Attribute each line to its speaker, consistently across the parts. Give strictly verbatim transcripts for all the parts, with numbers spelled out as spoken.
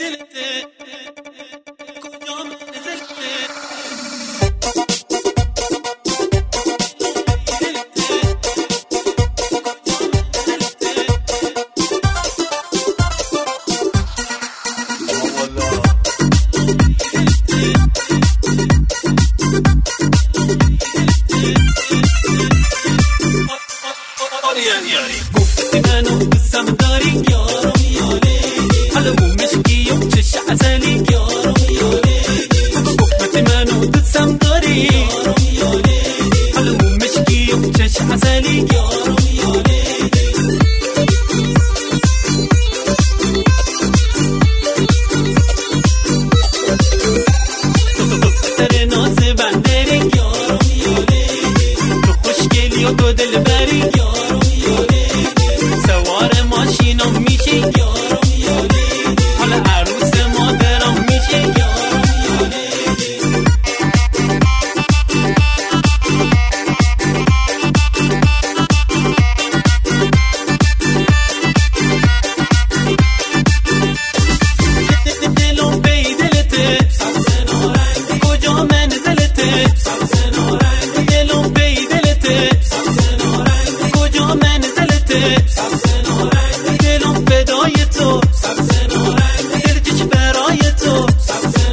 Speaker 1: دلته کجا نزلته گفتی منو دوستم داری یارو میاره حالمو مشکی و چش عسلی یارو میاره گفتی منو دوستم داری یارو میاره حالمو مشکی و چش عسلی یارو میاره دختر ناز بندری یارو میاره تو خوشگلی و تو دل بری یارو میاره سوار ماشینم میشه یارو میاره حالا عروس مادرم میشه یارو میاره دلم بی دلته سبز نارنگ کجا منزلته سبز نارنگ دلم بی دلته سبز نارنگ کجا منزلته سبز نارنگ دلم فدای تو سبز نارنگ دلچش برای تو سبز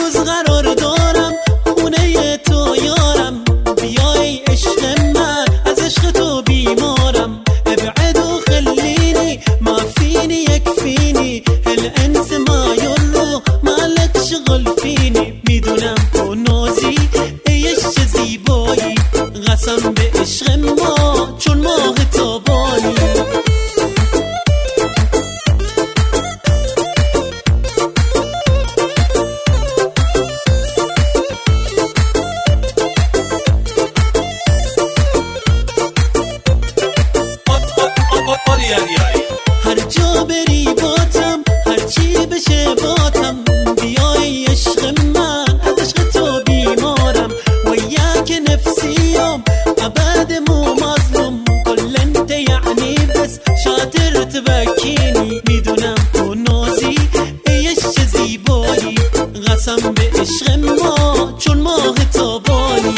Speaker 1: روز قرار دارم خونه تو یارم، بیای عشق من از عشق تو بیمارم. ابعد و خليني ما فيني يكفيني هالانس ما يرو مالك شغل فيني. میدونم تو نازی ایش چه زیبایی، قسم به عشق ما چون ماه تابانی. هر جا بری باتم، هر چی بشه باتم، بیای عشق من از عشق تو بیمارم. وياك نفسي يوم ابد مو مظلوم، كل انت يعني بس شاطر تبكيني. میدونم تو نازی ایش چه زیبایی، قسم به عشق ما چون ماه تابانی.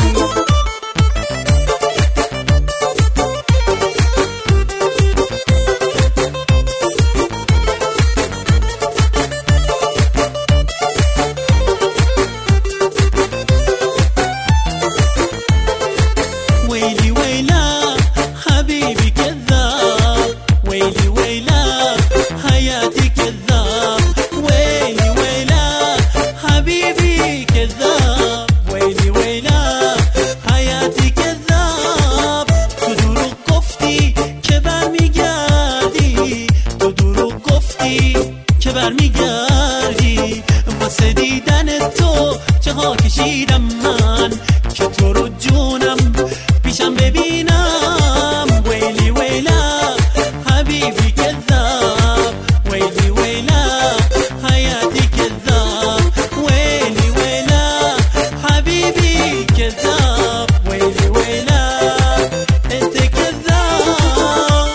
Speaker 1: ويلي ويلا حبيبي كذاب، ويلي ويلا حياتي كذاب، ويلي ويلا حبيبي كذاب، ويلي ويلا حياتي كذاب. تدور گفتی که برمیگردی، تدور گفتی که برمیگردی. واسه دیدن تو چقا کشیدم من که تو رو جونم پیشم ببینم. ویلی ویلا حبیبی کذاب، ویلی ویلا حیاتی کذاب، ویلی ویلا حبیبی کذاب، ویلی ویلا انت کذاب.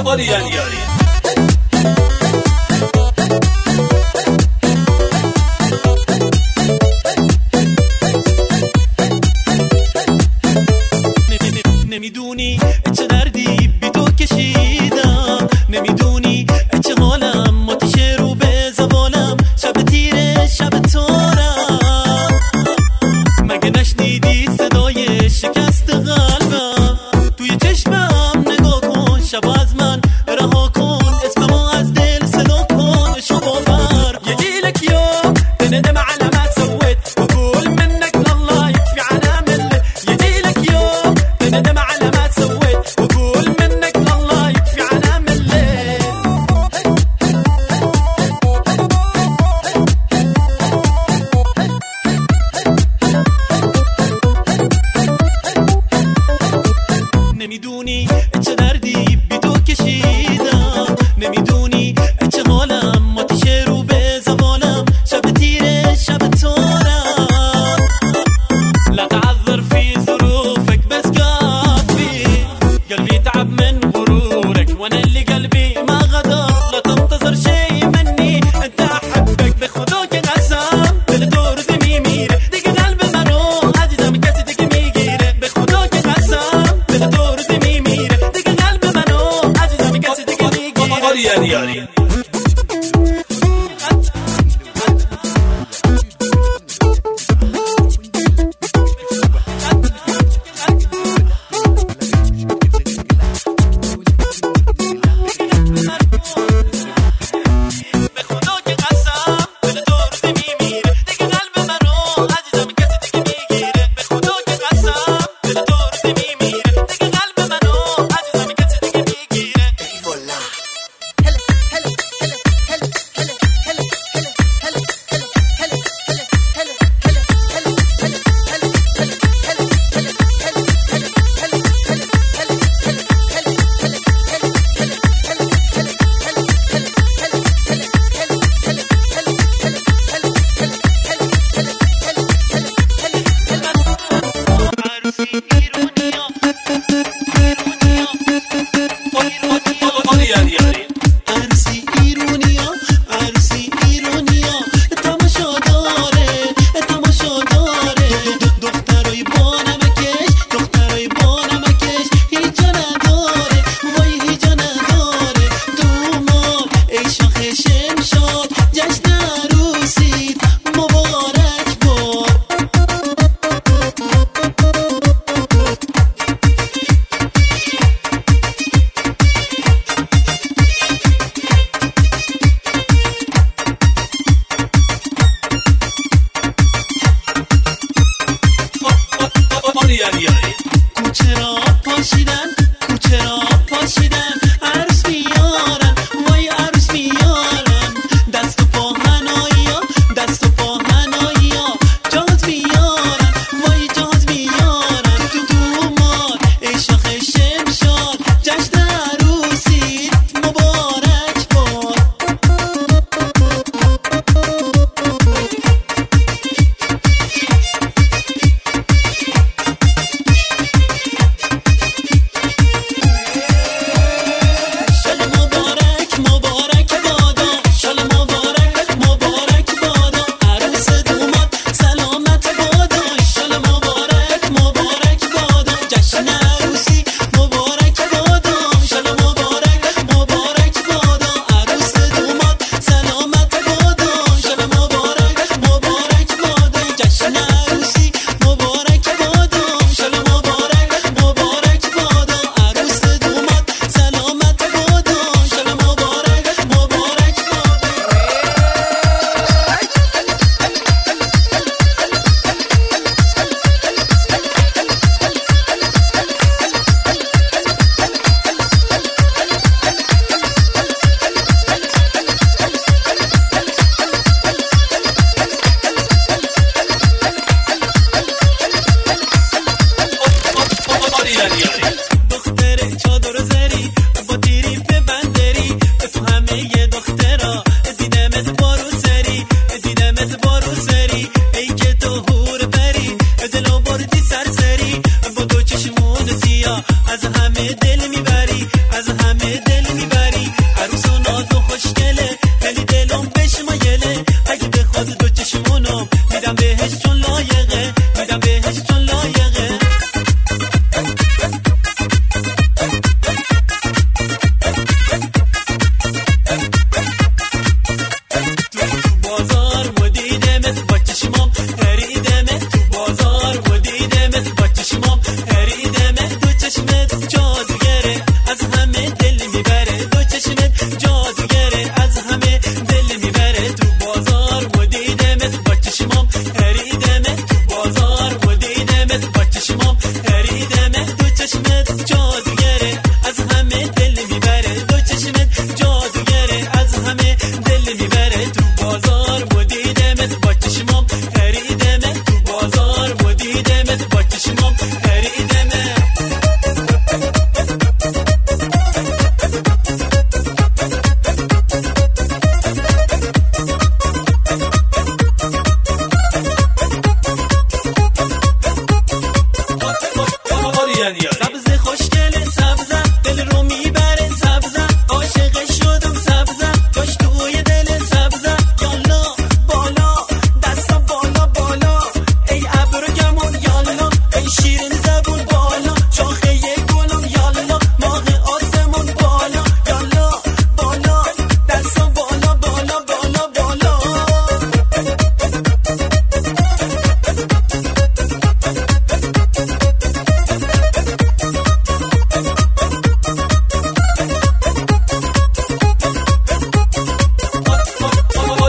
Speaker 1: آری یاری یاری نمیدونی چه دردی بی تو کشیدم، نمیدونی چه حالم آتیشه رو به زبانم، شب تیره شب تارم. مگه نشنیدی صدای شکست قلبم؟ توی چشمم نگاه کن، شب از من رها کن، اسممو از دل صدا کن. شو باور يجيلك يوم تندم على ما سويت وقول منك لله يكفي على ملة. يجيلك يوم تندم على ما سويت وقول منك لله يكفي على ملة. نمیدونی چه دردی بی تو کشیدم، نمیدونی چه حالم آتیشه رو به زبانم، شب تیره شب تارم. لا تعذر في ظروفك بس كافي، قلبي تعب من غرورك وانا اللي قلبي ما غدر. لا تنتظر شيء مني، انت احبك بخدوك قسم بالدور دميمير. دق قلب منو عجزة من كسدك ميجير، بخدوك قسم بالدور دميمير. دق قلب منو عجزة من كسدك ميجير. آری یاری یاری
Speaker 2: Hello, hello.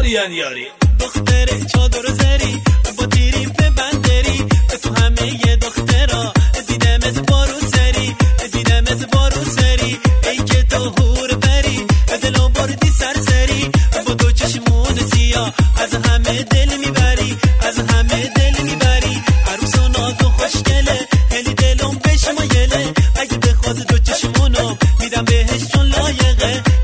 Speaker 1: یاری یاری دختر چادر زری با تیری به بندری تو همه یه دخترا دیدمت بارو سری دیدمت بارو سری ای که تو هور بری دلو بردی سرسری با دو چشمون سیاه از همه دل میبری از همه دل میبری عروس و ناز و خوشگله هلی دلم بشمایله اگه بخواد دو چشمونم میدم بهش چون لایقه